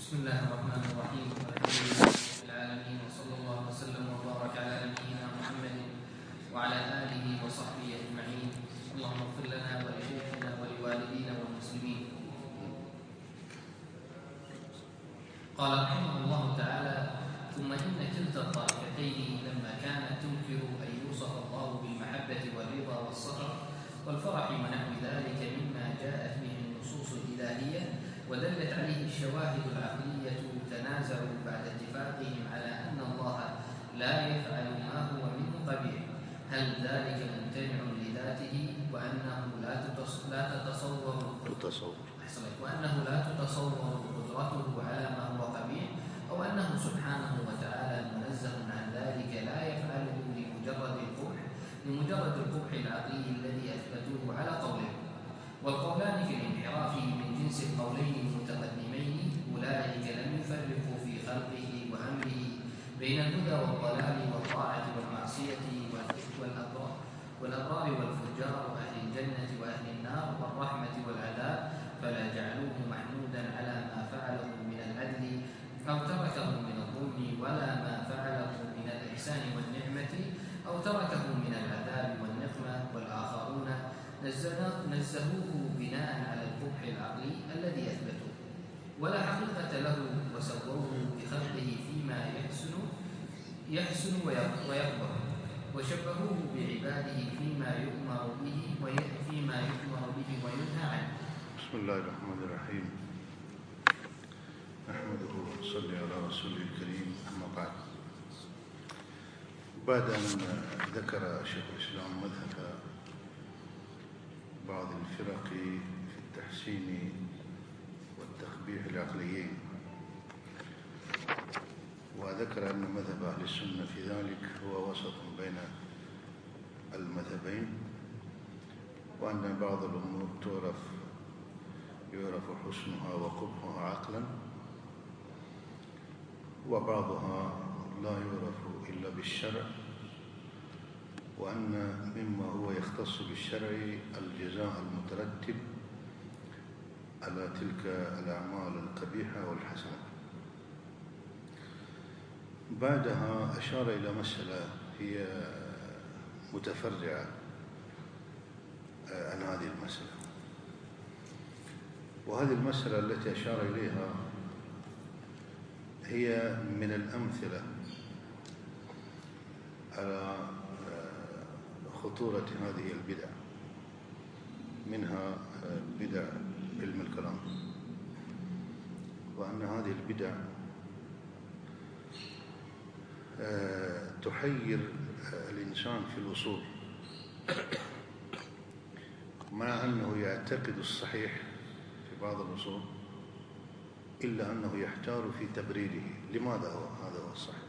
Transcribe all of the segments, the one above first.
بسم الله الرحمن الرحيم. الحمد لله رب العالمين، وصلى الله وسلم وبارك على نبينا محمد وعلى آله وصحبه أجمعين. اللهم اغفر لنا ولشيخنا ولوالدينا والمسلمين. قال رحمه الله تعالى: ثم إن كلتا الطائفتين لما كانت تنكر أن يوصف الله بالمحبة والرضا والصبر والفرح ونحو ذلك مما جاءت به النصوص الإلهية ودلت عليه الشواهد العقلية، تنازعوا بعد اتفاقهم على أن الله لا يفعل ما هو منه قبيح. هل ذلك ممتنع لذاته وأنه لا تتصور قدرته على ما هو قبيح، أو أنه سبحانه وتعالى منزه عن ذلك لا يفعله لمجرد القبح العقلي الذي أثبتوه على قوله. والقولان في الانحراف من جنس القولين المتقدمين، أولئك لم يفرقوا في خلقه وأمره بين الهدى والضلال والطاعة والمعصية والأبرار والفجار وأهل الجنة وأهل النار والرحمة والعذاب، فلا جعلوه محمودا على ما فعله من العدل أو تركه من الظلم، ولا ما فعله من الإحسان والنعمة أو تركه من العذاب والنقمة. والآخرون نزهوه بناء على القبح العقلي الذي أثبتوه ولا حقيقة له، وسووه بخلقه فيما يحسن ويكبر، وشبهوه بعباده فيما يؤمر به وينهى عنه. بسم الله الرحمن الرحيم. نحمده ونصلي على رسوله الكريم. أما بعد أن ذكر شيخ الإسلام مذهب بعض الفرق في التحسين والتقبيح العقليين، وذكر أن مذهب أهل السنة في ذلك هو وسط بين المذهبين، وأن بعض الأمور يعرف حسنها وقبحها عقلا، وبعضها لا يعرف إلا بالشرع، وأن مما هو يختص بالشرع الجزاء المترتب على تلك الأعمال القبيحة والحسنة. بعدها أشار إلى مسألة هي متفرعة عن هذه المسألة، وهذه المسألة التي أشار إليها هي من الأمثلة على خطورة هذه البدع، منها بدع علم الكلام، وأن هذه البدع تحير الإنسان في الوصول، مع أنه يعتقد الصحيح في بعض الوصول، إلا أنه يحتار في تبريره لماذا هذا هو الصحيح.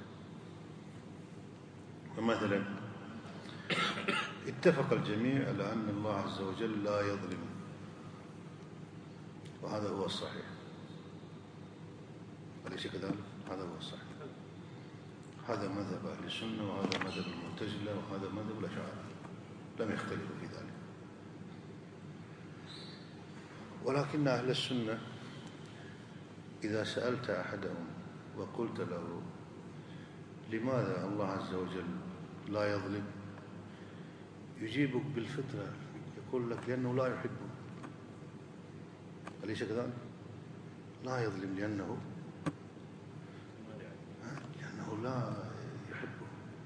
فمثلا اتفق الجميع على أن الله عز وجل لا يظلم، وهذا هو الصحيح، أليس كذلك؟ هذا هو الصحيح. هذا مذهب أهل السنة، وهذا مذهب المعتزلة، وهذا مذهب الأشاعرة، لم يختلفوا في ذلك. ولكن أهل السنة إذا سألت أحدهم وقلت له لماذا الله عز وجل لا يظلم، يجيبك بالفطرة، يقول لك لأنه لا يحبه. أليس كذلك؟ لا يظلم لأنه لا يحبه.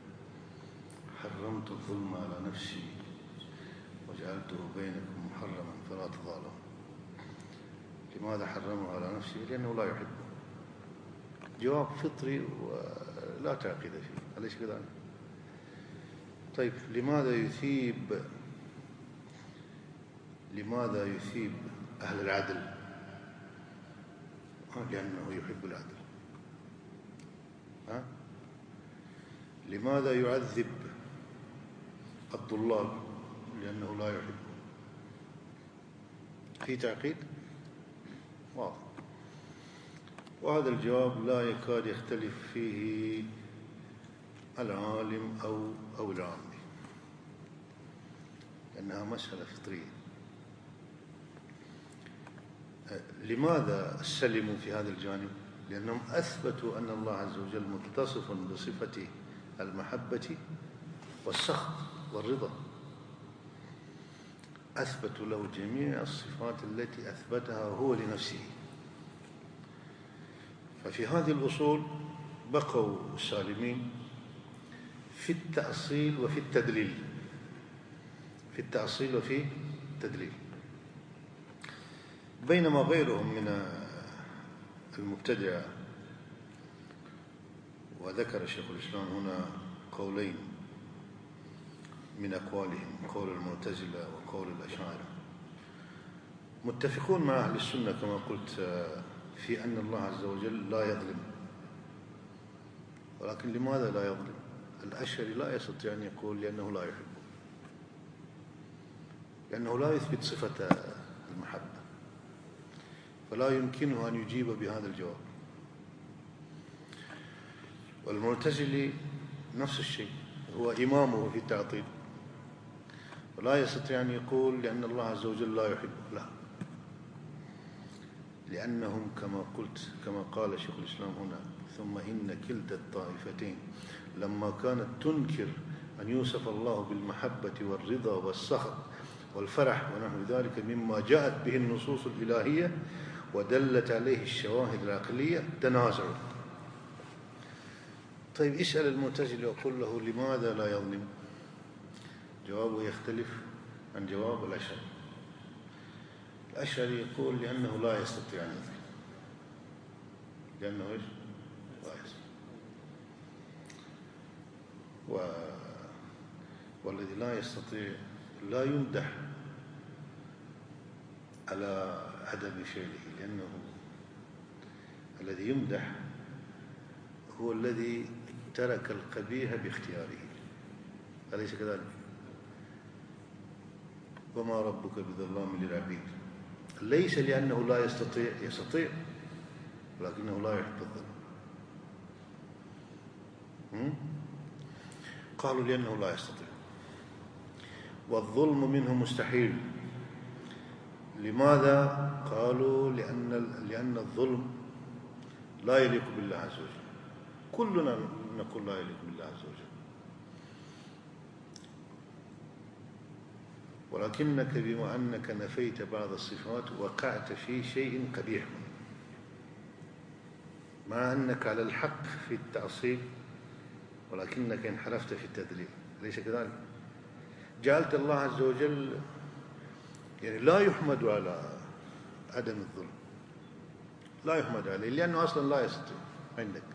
حرمت الظلم على نفسي وجعلته بينكم محرما فلا تظالموا. لماذا حرمه على نفسه؟ لأنه لا يحبه. جواب فطري ولا تعقيد فيه، أليس كذلك؟ طيب لماذا يثيب أهل العدل؟ لأنه يحب العدل. لماذا يعذب الضلال؟ لأنه لا يحبه. في تعقيد واضح. وهذا الجواب لا يكاد يختلف فيه العالم أو العامي، لأنها مسألة فطرية. لماذا سلموا في هذا الجانب؟ لأنهم أثبتوا أن الله عز وجل متصف بصفة المحبة والسخط والرضا، أثبتوا له جميع الصفات التي أثبتها هو لنفسه. ففي هذه الأصول بقوا سالمين في التأصيل وفي التدليل، في التأصيل وفي التدليل، بينما غيرهم من المبتدعة، وذكر شيخ الإسلام هنا قولين من أقوالهم، قول المعتزلة وقول الأشاعرة، متفقون مع أهل السنة كما قلت في أن الله عز وجل لا يظلم. ولكن لماذا لا يظلم؟ الأشعري لا يستطيع أن يقول لأنه لا يحب، لأنه لا يثبت صفة المحبة، فلا يمكنه أن يجيب بهذا الجواب. والمعتزلي نفس الشيء، هو إمامه في التعطيل، ولا يستطيع أن يقول لأن الله عز وجل لا يحب، لا، لأنهم كما قلت كما قال شيخ الإسلام هنا: ثم إن كلتا الطائفتين لما كانت تنكر أن يوصف الله بالمحبة والرضا والسخط والفرح ونحو ذلك مما جاءت به النصوص الإلهية ودلت عليه الشواهد العقلية تنازعوا. طيب اسأل المعتزلي وقل له لماذا لا يظلم؟ جوابه يختلف عن جواب الأشعري. الأشعري يقول لأنه لا يستطيع أن يظلم، لأنه إيش؟ لا يستطيع. والذي لا يستطيع لا يمدح على عدم فعله، لأنه الذي يمدح هو الذي ترك القبيح باختياره، أليس كذلك؟ وما ربك بظلام للعبيد، ليس لأنه لا يستطيع، يستطيع ولكنه لا يحب الظلم. قالوا لأنه لا يستطيع، والظلم منه مستحيل. لماذا؟ قالوا لأن الظلم لا يليق بالله عز وجل، كلنا نقول لا يليق بالله عز وجل، ولكنك بما أنك نفيت بعض الصفات وقعت في شيء قبيح، مع أنك على الحق في التأصيل ولكنك انحرفت في التدليل، أليس كذلك؟ جعلت الله عز وجل يعني لا يحمد على عدم الظلم، لا يحمد عليه لأنه أصلا لا يستطيع عندك.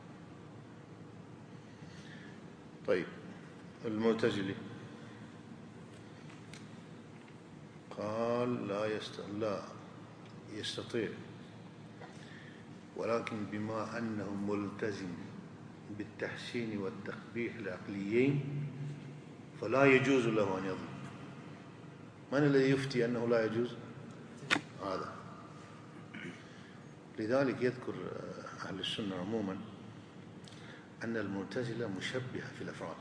طيب المعتزلي قال لا يستطيع، ولكن بما أنه ملتزم بالتحسين والتقبيح العقليين فلا يجوز له أن يظلم. من الذي يفتي أنه لا يجوز؟ هذا. لذلك يذكر أهل السنة عموما أن المعتزلة مشبهة في الأفعال،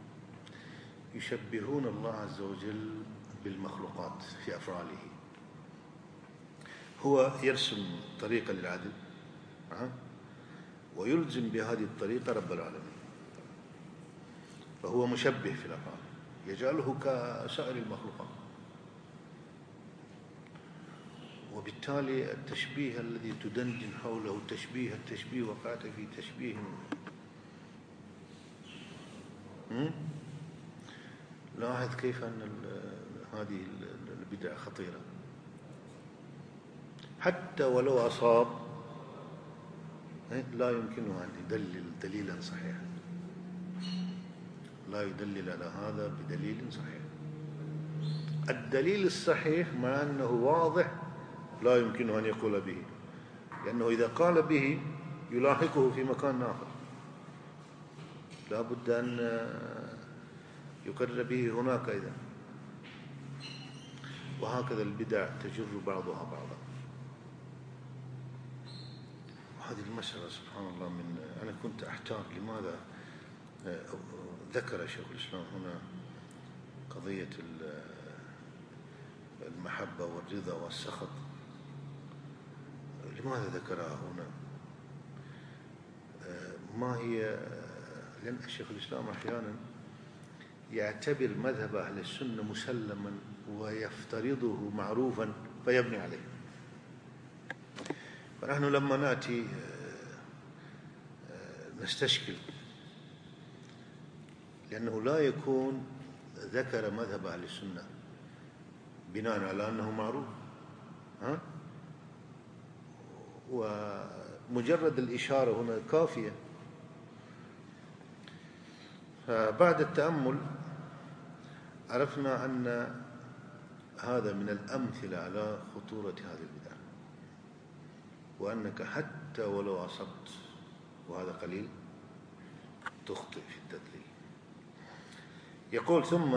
يشبهون الله عز وجل بالمخلوقات في أفعاله. هو يرسم طريقة للعدل ويلزم بهذه الطريقة رب العالمين، فهو مشبه في الأفعال، يجعله كسائر المخلوقات. وبالتالي التشبيه الذي تدندن حوله التشبيه وقعت في تشبيه. لاحظ كيف أن هذه البدعة خطيرة، حتى ولو أصاب لا يمكنه أن يدلل دليلا صحيحا، لا يدلل على هذا بدليل صحيح. الدليل الصحيح مع أنه واضح لا يمكنه أن يقول به، لأنه إذا قال به يلاحقه في مكان آخر، لا بد أن يقر به هناك أيضا. وهكذا البدع تجر بعضها بعضا. وهذه المسألة سبحان الله، أنا كنت أحتار لماذا ذكر شيخ الإسلام هنا قضية المحبة والرضا والسخط، لماذا ذكرها هنا؟ ما هي، لأن الشيخ الإسلام أحيانا يعتبر مذهب أهل السنة مسلما ويفترضه معروفا فيبني عليه. فنحن لما نأتي نستشكل، لأنه لا يكون ذكر مذهب أهل السنة بناء على أنه معروف، ومجرد الإشارة هنا كافية. فبعد التأمل عرفنا أن هذا من الأمثلة على خطورة هذه البدع، وأنك حتى ولو أصبت وهذا قليل تخطئ في التدليل. يقول ثم،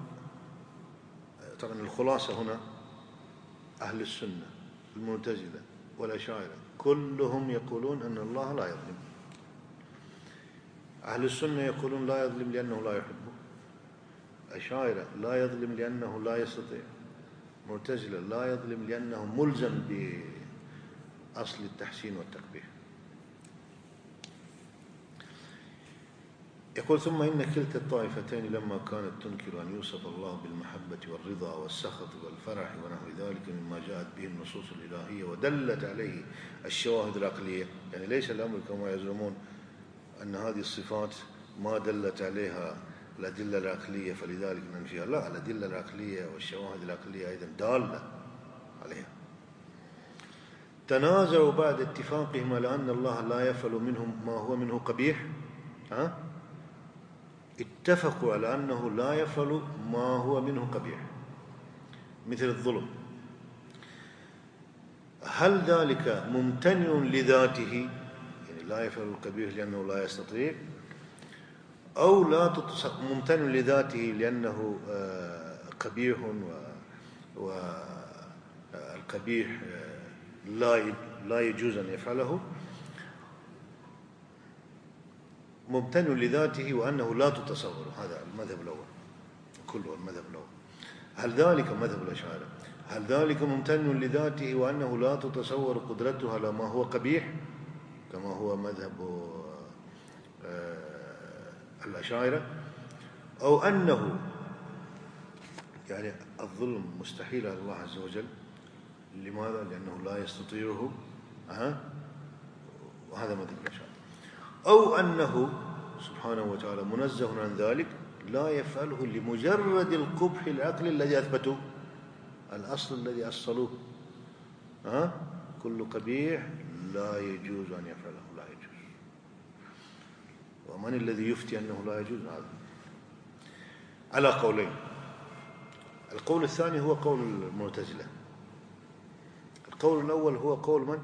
طبعا الخلاصة هنا أهل السنة المعتزلة والأشاعرة كلهم يقولون أن الله لا يظلم. أهل السنة يقولون لا يظلم لأنه لا يحبه، أشاعرة لا يظلم لأنه لا يستطيع، معتزلة لا يظلم لأنه ملزم بأصل التحسين والتقبيح. يقول ثم إن كلتا الطائفتين لما كانت تنكر أن يوصف الله بالمحبة والرضا والسخط والفرح ونحو ذلك مما جاءت به النصوص الإلهية ودلت عليه الشواهد العقلية، يعني ليس الأمر كما يزعمون أن هذه الصفات ما دلت عليها الأدلة العقلية فلذلك ننفيها، لا، الأدلة العقلية والشواهد العقلية أيضا دالة عليها. تنازعوا بعد اتفاقهم على أن الله لا يفعل منهم ما هو منه قبيح، اتفقوا على أنه لا يفعل ما هو منه قبيح مثل الظلم. هل ذلك ممتنع لذاته، يعني لا يفعل القبيح لأنه لا يستطيع، أو لا ممتنع لذاته لأنه قبيح والقبيح لا يجوز أن يفعله، ممتنع لذاته وأنه لا تتصور. هذا المذهب الأول، كله المذهب الأول. هل ذلك مذهب الأشاعرة، هل ذلك ممتنع لذاته وأنه لا تتصور قدرته على ما هو قبيح كما هو مذهب الأشاعرة، أو أنه يعني الظلم مستحيل على الله عز وجل، لماذا؟ لأنه لا يستطيعه، وهذا مذهب الأشاعرة، أو أنه سبحانه وتعالى منزه عن ذلك لا يفعله لمجرد القبح العقلي الذي أثبتوه، الأصل الذي أصلوه، كل قبيح لا يجوز أن يفعله، لا يجوز. ومن الذي يفتي أنه لا يجوز؟ هذا على قولين. القول الثاني هو قول المعتزلة، القول الأول هو قول من؟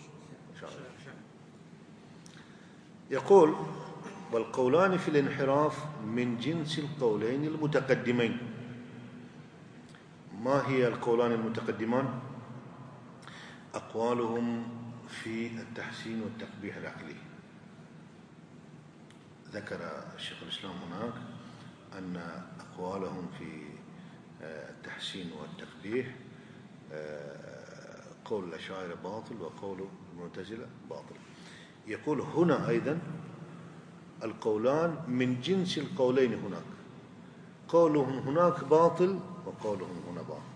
يقول والقولان في الانحراف من جنس القولين المتقدمين. ما هي القولان المتقدمان؟ أقوالهم في التحسين والتقبيح العقلي. ذكر الشيخ الإسلام هناك أن أقوالهم في التحسين والتقبيح قول الأشاعرة باطل وقول المعتزلة باطل. يقول هنا أيضا القولان من جنس القولين هناك، قولهم هناك باطل وقولهم هنا باطل.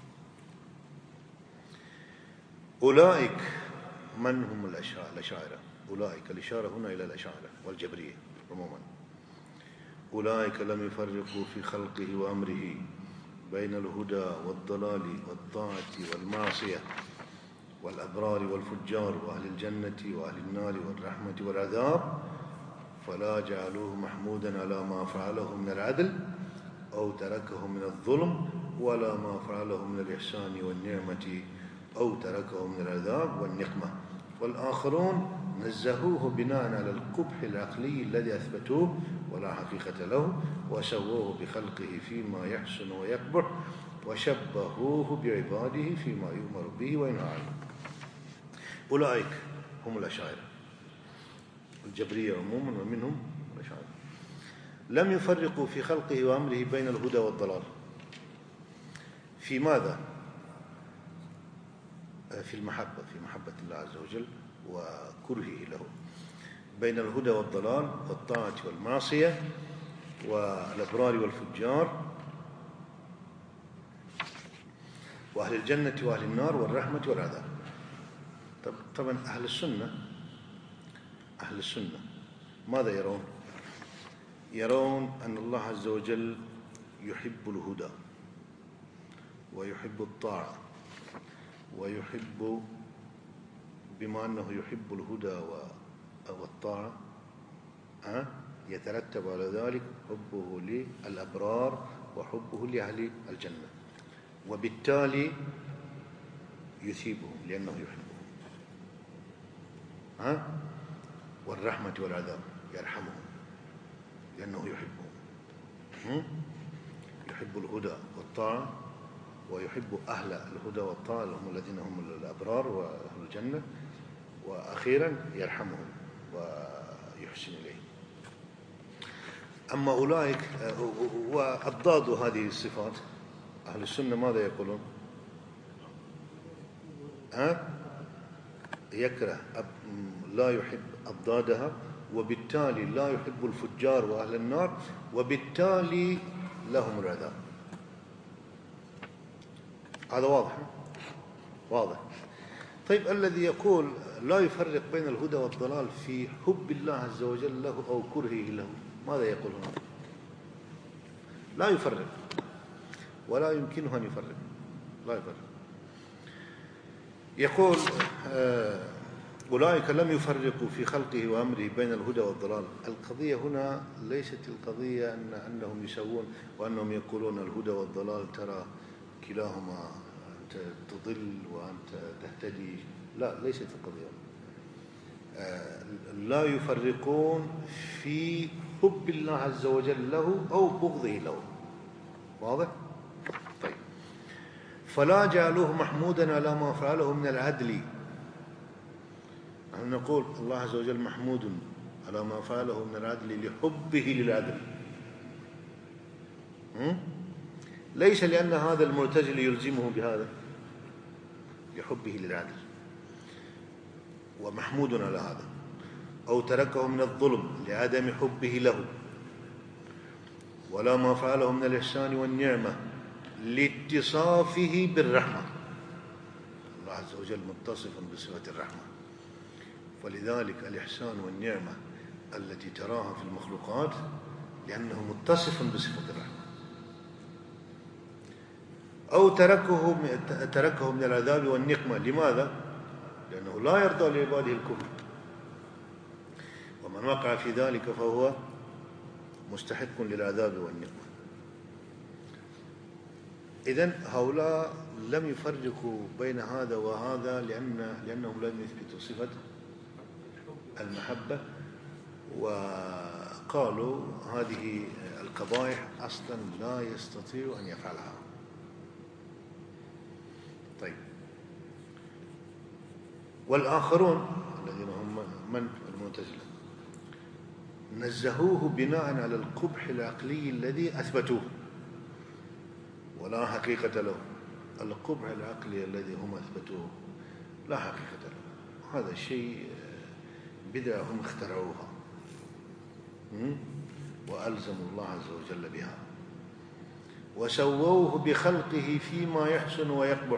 أولئك من هم الأشاعرة؟ أولئك الإشارة هنا إلى الأشاعرة والجبرية عموما. أولئك لم يفرقوا في خلقه وأمره بين الهدى والضلال والطاعة والمعصية والأبرار والفجار وأهل الجنة وأهل النار والرحمة والعذاب، فلا جعلوه محمودا على ما فعله من العدل أو تركه من الظلم، ولا ما فعله من الإحسان والنعمة أو تركه من العذاب والنقمة. والآخرون نزهوه بناء على القبح العقلي الذي أثبتوه ولا حقيقة له، وسووه بخلقه فيما يحسن ويقبح، وشبهوه بعباده فيما يؤمر به وينهى عنه. أولئك هم الأشاعرة الجبرية عموما، ومنهم الأشاعرة. لم يفرقوا في خلقه وأمره بين الهدى والضلال. في ماذا؟ في المحبة، في محبة الله عز وجل وكرهه له. بين الهدى والضلال والطاعة والمعصية والأبرار والفجار وأهل الجنة وأهل النار والرحمة والعذاب. طبعا أهل السنة ماذا يرون؟ يرون أن الله عز وجل يحب الهدى ويحب الطاعة ويحب، بما أنه يحب الهدى والطاعة يترتب على ذلك حبه للأبرار وحبه لأهل الجنة، وبالتالي يثيبهم لأنه يحبهم، والرحمة والعذاب يرحمهم لأنه يحبهم. يحب الهدى والطاعة ويحب أهل الهدى والطاعة هم الذين هم الأبرار وأهل الجنة، وأخيرا يرحمهم ويحسن إليهم. أما أولئك وأضداد هذه الصفات أهل السنة ماذا يقولون؟ يكره، لا يحب أضدادها، وبالتالي لا يحب الفجار وأهل النار، وبالتالي لهم العذاب. هذا واضح. طيب الذي يقول لا يفرق بين الهدى والضلال في حب الله عز وجل له أو كرهه له ماذا يقول هنا؟ لا يفرق ولا يمكنه أن يفرق، لا يفرق. يقول أولئك لم يفرقوا في خلقه وأمره بين الهدى والضلال. القضية هنا ليست القضية أنهم يسوون وأنهم يقولون الهدى والضلال ترى كلاهما، أنت تضل وأنت تهتدي، لا، ليست القضية. لا يفرقون في حب الله عز وجل له أو بغضه له. واضح؟ طيب، فلا جعلوه محمودا على ما فعله من العدل. نحن نقول الله عز وجل محمود على ما فعله من العدل لحبه للعدل، ليس لأن هذا المرتجل يلزمه بهذا، لحبه للعدل، ومحمود على هذا. أو تركه من الظلم لعدم حبه له، ولا ما فعله من الإحسان والنعمة لاتصافه بالرحمة. الله عز وجل متصف بصفة الرحمة، ولذلك الإحسان والنعمة التي تراها في المخلوقات لأنه متصف بصفة الرحمة. أو تركه من العذاب والنقمة. لماذا؟ لأنه لا يرضى لعباده الكفر، ومن وقع في ذلك فهو مستحق للعذاب والنقمة. إذن هؤلاء لم يفرقوا بين هذا وهذا لأنهم لم يثبتوا صفة المحبة، وقالوا هذه القبائح أصلا لا يستطيع أن يفعلها. طيب، والآخرون الذين هم من المعتزلة نزهوه بناء على القبح العقلي الذي أثبتوه ولا حقيقة له. القبح العقلي الذي هم أثبتوه لا حقيقة له، هذا شيء بدعة هم اخترعوها وألزموا الله عز وجل بها، وسووه بخلقه فيما يحسن ويقبح.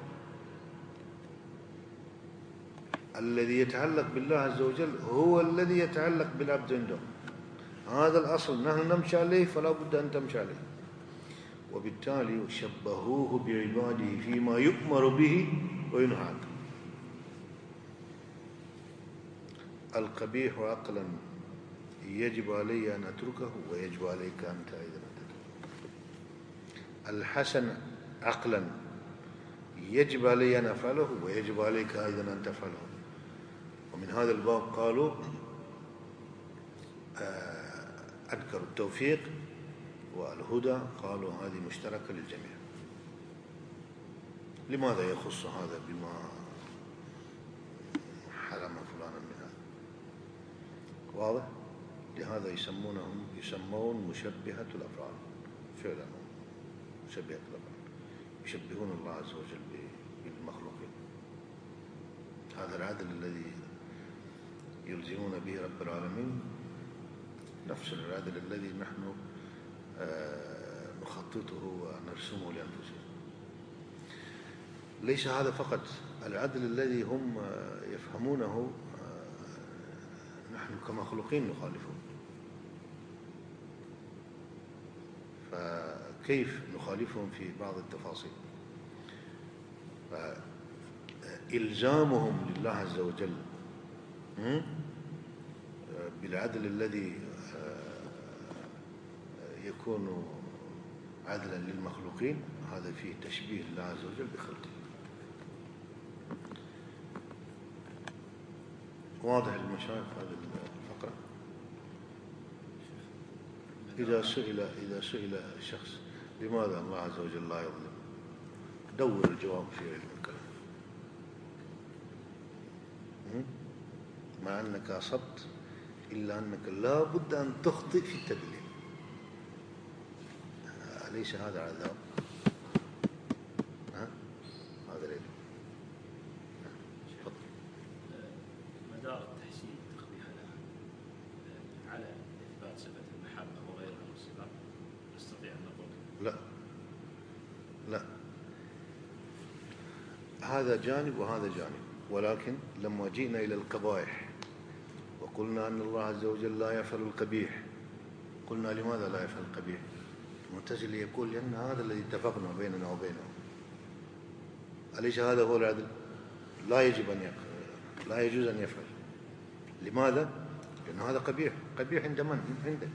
الذي يتعلق بالله عز وجل هو الذي يتعلق بالعبد عنده، هذا الأصل نحن نمشي عليه فلا بد أن تمشي عليه. وبالتالي شبهوه بعباده فيما يؤمر به وينهى عنه. القبيح عقلا يجب علي أن أتركه ويجب عليك أنت أيضا أن تتركه. الحسن عقلا يجب علي أن أفعله ويجب عليك أيضا أن تفعله. ومن هذا الباب قالوا أذكروا التوفيق والهدى، قالوا هذه مشتركة للجميع. لماذا يخص هذا بما حرم فلانا من هذا؟ واضح؟ لهذا يسمون مشبهة الأفعال. فعلا مشبهة الأفعال، يشبهون الله عز وجل بالمخلوقين. هذا العدل الذي يلزمون به رب العالمين نفس العدل الذي نحن نخططه ونرسمه لأنفسنا. ليس هذا فقط، العدل الذي هم يفهمونه نحن كمخلوقين نخالفه. فكيف نخالفهم في بعض التفاصيل؟ فإلزامهم لله عز وجل بالعدل الذي يكون عدلا للمخلوقين، هذا فيه تشبيه الله عز وجل بخلقه. واضح المشايخ هذه الفقرة؟ إذا سئل الشخص لماذا الله عز وجل لا يظلم، دور الجواب في علم الكلام، مع أنك أصبت إلا أنك لا بد أن تخطئ في التدليل. أليس هذا عذاب؟ هذا العلم. تفضل. مدار التحسين تقبيح على إثبات صفة المحبة وغيرها من الصفات، نستطيع أن نقول لا، هذا جانب وهذا جانب. ولكن لما جئنا إلى القبائح وقلنا أن الله عز وجل لا يفعل القبيح، قلنا لماذا لا يفعل القبيح؟ المعتزلي يقول لأن هذا الذي اتفقنا بيننا وبينه. أليس هذا هو العدل؟ لا يجب أن يفعل، لا يجوز أن يفعل. لماذا؟ لأن هذا قبيح. قبيح عند من؟ عندك.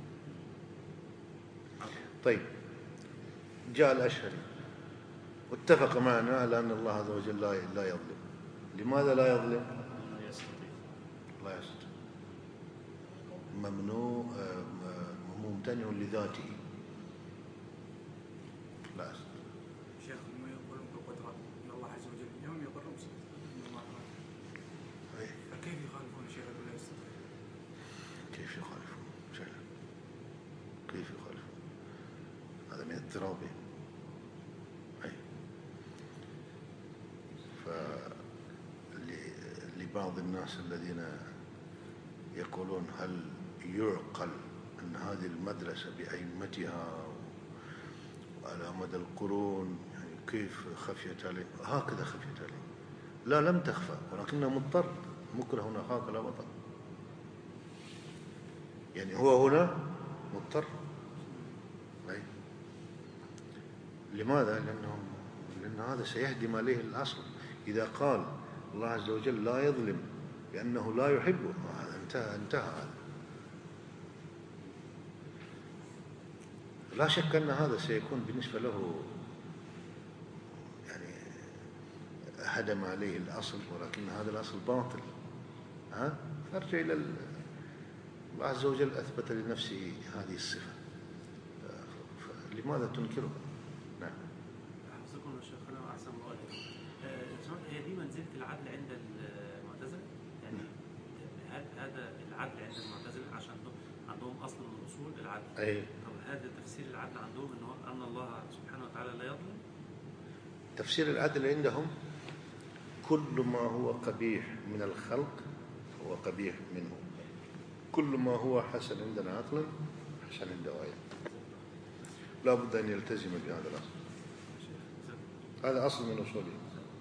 طيب، جاء الأشهري واتفق معنا على أن الله عز وجل لا يظلم. لماذا لا يظلم؟ لا يستطيع، ممنوع، ممتنع لذاته، لا يستطيع. شيخ ما يقولون بالقدرة أن الله عز وجل يوم يقرهم أن الله أراد، فكيف يخالفون شيئا لا يستطيع؟ كيف يخالفون شيئا؟ كيف يخالفون؟ هذا من اضطرابهم. فلبعض الناس الذين يقولون هل يعقل أن هذه المدرسة بأئمتها وعلى مدى القرون يعني كيف خفيت عليه؟ هكذا خفيت عليه. لا، لم تخفى، ولكنه مضطر، مكره أخاك لا بطل. يعني هو هنا مضطر. لماذا؟ لأن هذا سيهدم عليه الأصل. إذا قال الله عز وجل لا يظلم لأنه لا يحبه، انتهى هذا. لا شك أن هذا سيكون بالنسبة له يعني هدم عليه الأصل، ولكن هذا الأصل باطل. فارجع إلى الله عز وجل أثبت لنفسه هذه الصفة، فلماذا تنكرها؟ نعم. حفظكم يا شيخنا وأحسن الله إليكم. هي دي منزلة العدل عند المعتزلة؟ يعني هذا العدل عند المعتزلة عشان عندهم أصل من أصول العدل. طب هذا تفسير العدل عندهم أن الله سبحانه وتعالى لا يظلم؟ تفسير العدل عندهم كل ما هو قبيح من الخلق هو قبيح منه، كل ما هو حسن عندنا عقلا حسن عند آية. لا بد أن يلتزم بهذا الأصل. هذا أصل من أصوله.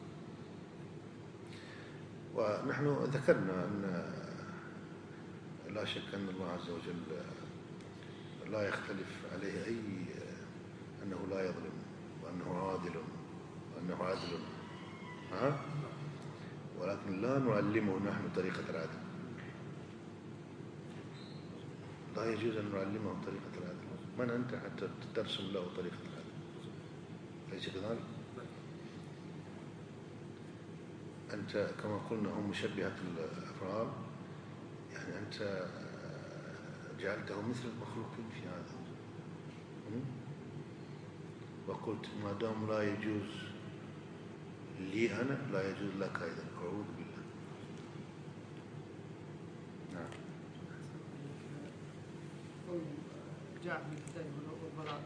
ونحن ذكرنا أن لا شك أن الله عز وجل لا يختلف عليه أنه لا يظلم، وأنه عادل، وأنه عدل، ولكن لا نعلمه نحن طريقة العدل. لا يجوز أن نعلمه طريقة العدل. من أنت حتى ترسم له طريقة العدل؟ ليس كذلك؟ أنت كما قلنا هم مشبهة الأفعال، يعني أنت جعلته مثل المخلوقين في هذا، وقلت ما دام لا يجوز لي أنا لا يجوز لك أيضا. أعوذ بالله. نعم. جاء في الهداية والضلال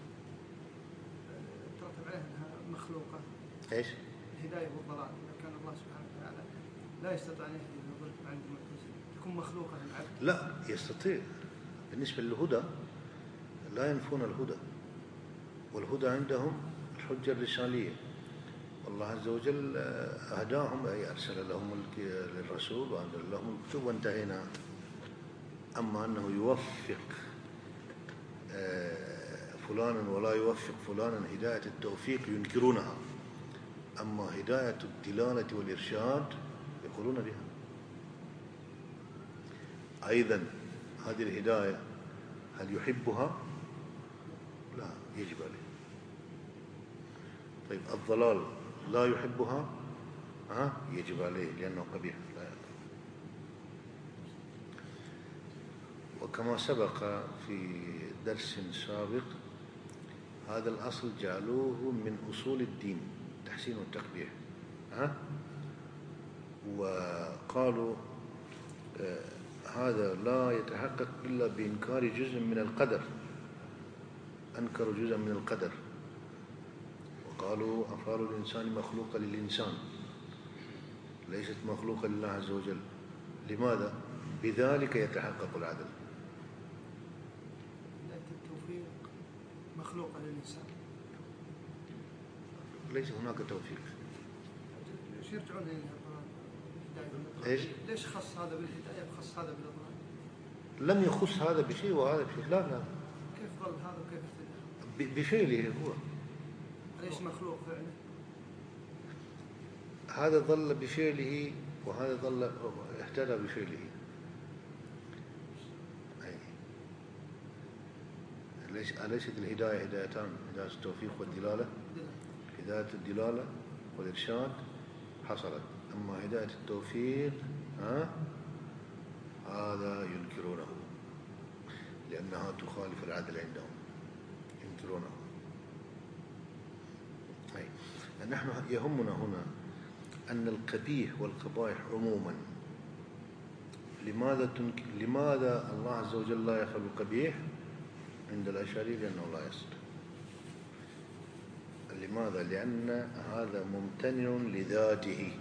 ترتب عليها أنها مخلوقة. إيش؟ الهداية والضلال، إذا كان الله سبحانه وتعالى لا يستطيع أن يهدي من يضل عند المعتزلة تكون مخلوقة للعبد؟ لا، يستطيع. بالنسبة للهدى لا ينفون الهدى، والهدى عندهم الحجة الرسالية. والله عز وجل هداهم، أي أرسل لهم للرسول وأنزل لهم الكتب وانتهينا. أما أنه يوفق فلانا ولا يوفق فلانا هداية التوفيق ينكرونها، أما هداية الدلالة والإرشاد يقولون بها. أيضا هذه الهداية هل يحبها؟ لا، يجب عليه. طيب الضلال لا يحبها؟ يجب عليه لأنه قبيح لا يقبل. وكما سبق في درس سابق هذا الأصل جعلوه من أصول الدين، تحسين والتقبيح. وقالوا هذا لا يتحقق إلا بإنكار جزء من القدر، أنكروا جزء من القدر، وقالوا أفعال الإنسان مخلوقة للإنسان ليست مخلوقة لله عز وجل. لماذا؟ بذلك يتحقق العدل. التوفيق مخلوقة للإنسان، ليس هناك توفيق. ليش يرجعون إيش؟ ليش خص هذا بالهداية وخص هذا بالإضلال؟ لم يخص هذا بشيء وهذا بشيء، لا. كيف ظل هذا وكيف اهتدى؟ بفعله هو. ليش مخلوق فعله؟ هذا ظل بفعله وهذا ظل اهتدى بفعله. أليست الهداية هدايتان؟ هداية التوفيق والدلالة. هداية الدلالة والإرشاد حصلت، أما هداية التوفيق هذا ينكرونه لأنها تخالف العدل عندهم، ينكرونه. نحن يهمنا هنا أن القبيح والقبائح عموما، لماذا الله عز وجل لا يفعل القبيح عند الأشاعرة؟ لأنه لا يستطيع. لماذا؟ لأن هذا ممتنع لذاته،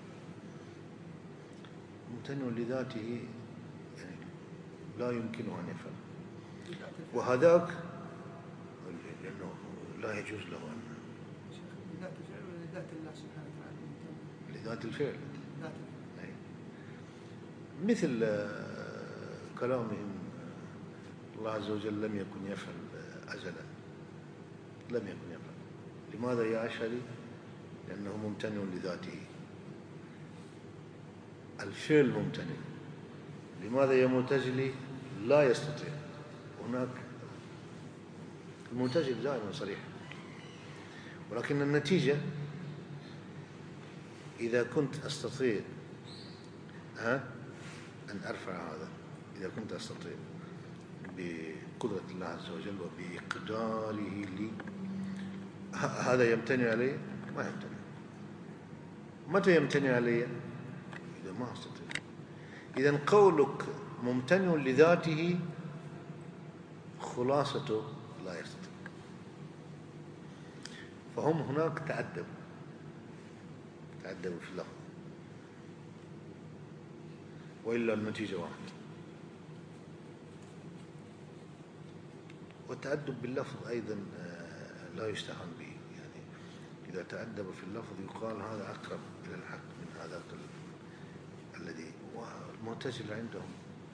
ممتنع لذاته، يعني لا يمكنه أن يفعل. وهذاك لأنه لا يجوز له أن لذات الفعل ولا لذات الله سبحانه وتعالى؟ لذات الفعل. ذات الفعل. مثل كلامهم الله عز وجل لم يكن يفعل أزلا، لم يكن يفعل. لماذا يا أشعري؟ لأنه ممتنع لذاته، الفعل ممتنع. لماذا يا معتزلي؟ لا يستطيع. هناك المعتزل دائما صريح، ولكن النتيجة إذا كنت أستطيع أن أرفع هذا، إذا كنت أستطيع بقدرة الله عز وجل وبإقداره لي، هذا يمتنع علي؟ ما يمتنع. متى يمتنع علي؟ إذا ما أستطيع. إذن قولك ممتنع لذاته خلاصته لا يستطيع. فهم هناك تعدوا في اللفظ، وإلا النتيجة واحدة. والتأدب باللفظ أيضا لا يستهان به، يعني إذا تأدب في اللفظ يقال هذا أقرب إلى الحق من هذا الذي. والمعتزلة عندهم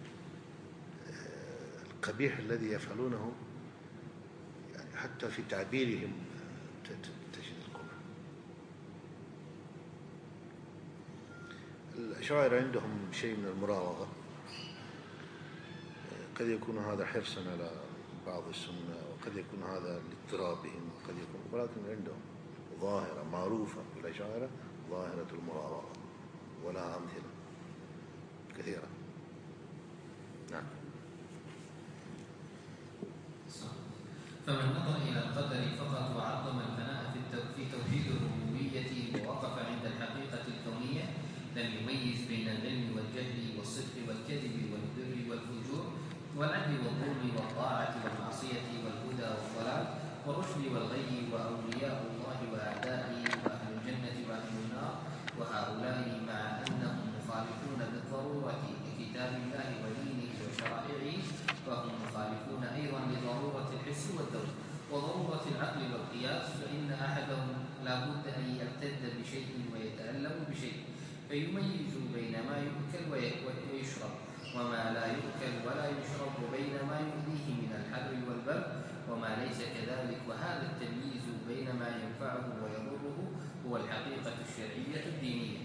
القبيح الذي يفعلونه يعني حتى في تعبيرهم تجد القبح. الأشاعرة عندهم شيء من المراوغة، قد يكون هذا حرصا على بعض السنة، وقد يكون هذا لاضطرابهم، وقد يكون، ولكن عندهم ظاهرة معروفة في الأشاعرة، ظاهرة المراوغة، ولها أمثلة كثيرة. نعم. فمن نظر إلى القدر فقط وعظم الفناء في توحيد الربوبية ووقف عند الحقيقة الكونية لم يميز بين العلم والجهل والصدق والكذب والبر والفجور والعدل والظلم والطاعة والمعصية والهدى والضلال والرشد والغي وأولياء الله وأعدائه وأهل الجنة وأهل النار، وهؤلاء مع أنهم مخالفون بالضرورة كتاب الله ودينه وشرائعه فهم مخالفون أيضا لضرورة الحس والذوق وضرورة العقل والقياس، فإن أحدهم لا بد أن يرتد بشيء ويتألم بشيء فيميز بين ما يؤكل ويشرب وما لا يؤكل ولا يشرب، وبين ما يؤذيه من الحر والبرد وما ليس كذلك، وهذا التمييز بين ما ينفعه ويضره هو الحقيقة الشرعية الدينية.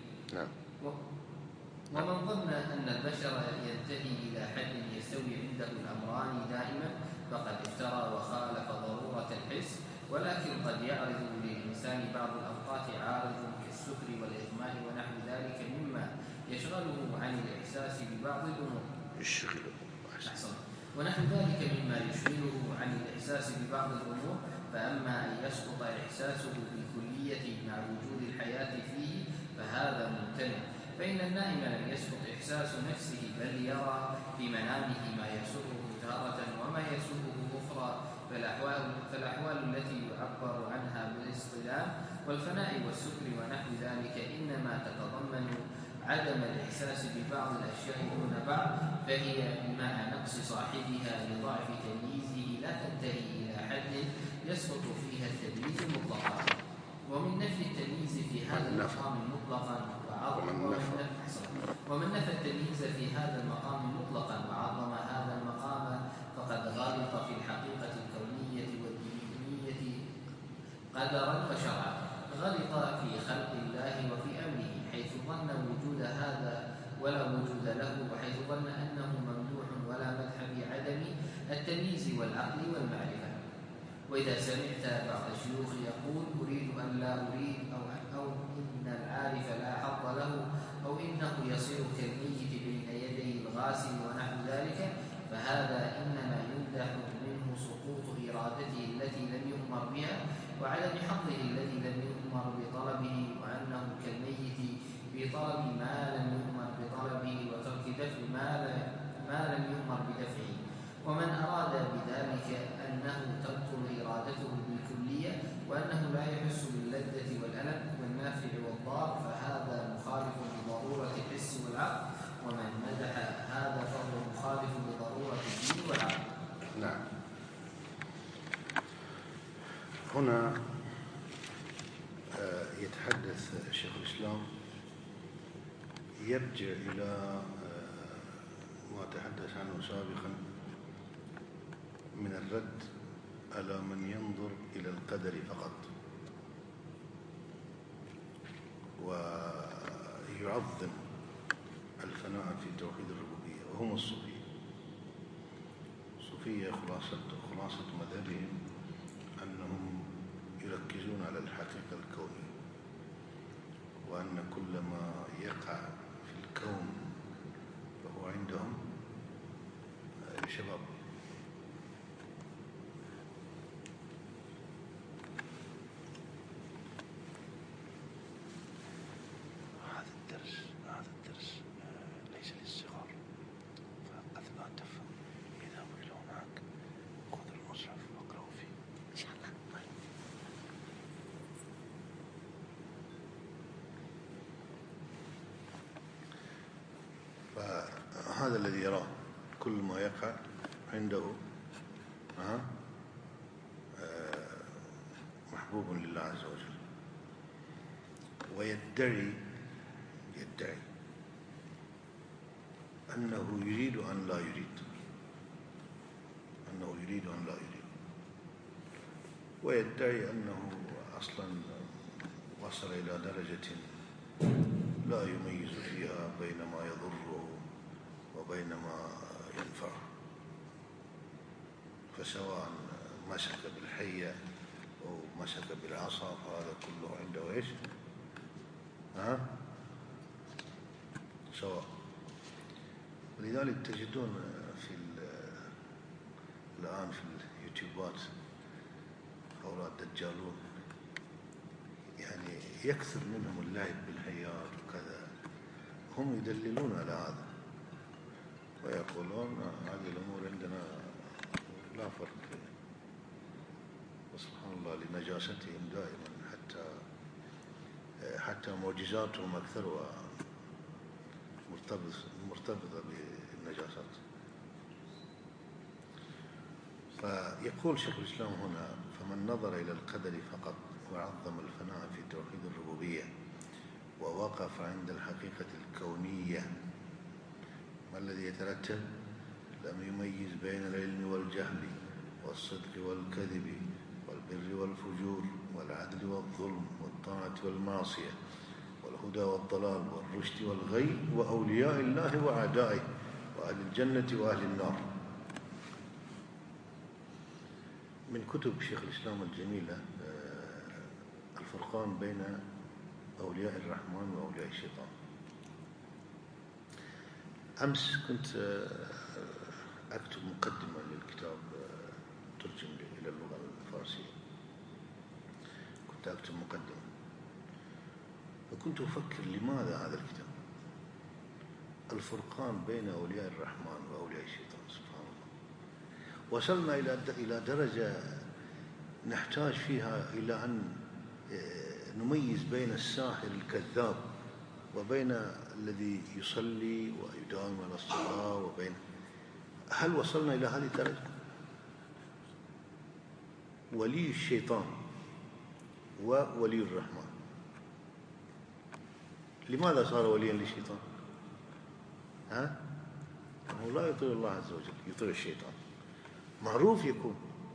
ومن ظن أن البشر ينتهي إلى حد يستوي عنده الأمران دائما فقد افترى وخالف ضرورة الحس، ولكن قد يعرض للإنسان بعض الأوقات عارض كالسكر والإغماء ونحو ذلك مما يشغله عن الإحساس ببعض الأمور ونحو ذلك مما يشغله عن الإحساس ببعض الأمور، فأما أن يسقط إحساسه بالكلية مع وجود الحياة فيه فهذا ممتنع، فإن النائم لم يسقط إحساس نفسه بل يرى في منامه ما يسره تارة وما يسره أخرى، فالأحوال التي يعبر عنها بالاصطدام والفناء والسكر ونحو ذلك إنما تتضمن عدم الإحساس ببعض الأشياء دون بعض، فهي مع نقص صاحبها لضعف تمييزه لا تنتهي إلى حد يسقط فيها التمييز مطلقا. ومن نفي التمييز في هذا المقام مطلقا ومن نفى التمييز في هذا المقام مطلقا وعظم هذا المقام فقد غلط في الحقيقة الكونية والدينية قدرا وشرعا، غلط في خلق الله وفي أمره حيث ظن وجود هذا ولا وجود له، وحيث ظن أنه ممدوح ولا مدح بعدم التمييز والعقل والمعرفة. وإذا سمعت بعض الشيوخ يقول أريد أن لا أريد أو إن العارف لا حظ له أو إنه يصير كالميت بين يدي الغاسل ونحو ذلك، فهذا إنما يمدح منه سقوط إرادته التي لم يؤمر بها وعدم حظه الذي لم يؤمر بطلبه، وأنه كالميت بطلب ما لم يؤمر بطلبه وترك دفع ما لم يؤمر بدفعه. ومن أراد بذلك أنه تبطل إرادته بالكلية وأنه لا يحس باللذة والألم والنافع والضار فهذا مخالف لضرورة الحس والعقل، ومن مدح هذا فهو مخالف لضرورة الدين والعقل. نعم. هنا يتحدث شيخ الإسلام يرجع إلى ما تحدث عنه سابقا من الرد على من ينظر إلى القدر فقط ويعظم الفناء في توحيد الربوبية، وهم الصوفية. الصوفية خلاصة مذهبهم أنهم يركزون على الحقيقة الكونية، وأن كل ما يقع في الكون فهو عندهم شباب. هذا الدرس ليس للصغار، فقد لا تفهم. اذهبوا إلى هناك خذوا المصحف واقرأوا فيه إن شاء الله. فهذا الذي يراه كل ما يقع عنده محبوب لله عز وجل، ويدعي أنه يريد أن لا يريد، ويدعي أنه أصلا وصل إلى درجة لا يميز فيها بين ما يضره وبين ما ينفعه، فسواء مسك بالحية أو مسك بالعصا فهذا كله عنده إيش؟ سواء. ولذلك تجدون الآن في اليوتيوبات هؤلاء الدجالون يعني يكثر منهم اللعب بالحيات وكذا، هم يدللون على هذا ويقولون هذه الأمور عندنا لا فرق، وسبحان الله لنجاستهم دائما حتى معجزاتهم أكثرها مرتبطة مرتبطة بالنجاسات. فيقول شيخ الإسلام هنا: فمن نظر إلى القدر فقط وعظم الفناء في توحيد الربوبية ووقف عند الحقيقة الكونية، ما الذي يترتب؟ لم يميز بين العلم والجهل والصدق والكذب والبر والفجور والعدل والظلم والطاعة والمعصية والهدى والضلال والرشد والغي وأولياء الله وأعدائه وأهل الجنة وأهل النار. من كتب شيخ الإسلام الجميلة الفرقان بين أولياء الرحمن وأولياء الشيطان. أمس كنت أكتب مقدمة للكتاب ترجم إلى اللغة الفارسية، كنت أكتب مقدمة، فكنت أفكر لماذا هذا الكتاب؟ الفرقان بين أولياء الرحمن وأولياء الشيطان. سبحان الله، وصلنا إلى درجة نحتاج فيها إلى أن نميز بين الساحر الكذاب وبين الذي يصلي ويداوم على الصلاة وبين. هل وصلنا إلى هذه الدرجة؟ ولي الشيطان وولي الرحمن، لماذا صار وليا للشيطان؟ هو لا يطيع الله عز وجل، يطيع الشيطان. معروف يكون،